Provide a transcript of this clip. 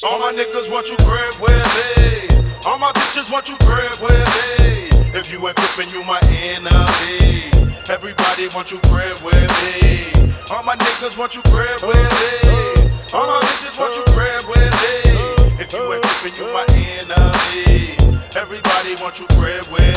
All my niggas want you crib with me. All my bitches want you crib with me. If you ain't pippin', you my enemy. Everybody want you crib with me. All my niggas want you crib with me. All my bitches want you crib with me. If you ain't pippin', you my enemy. Everybody want you crib with me.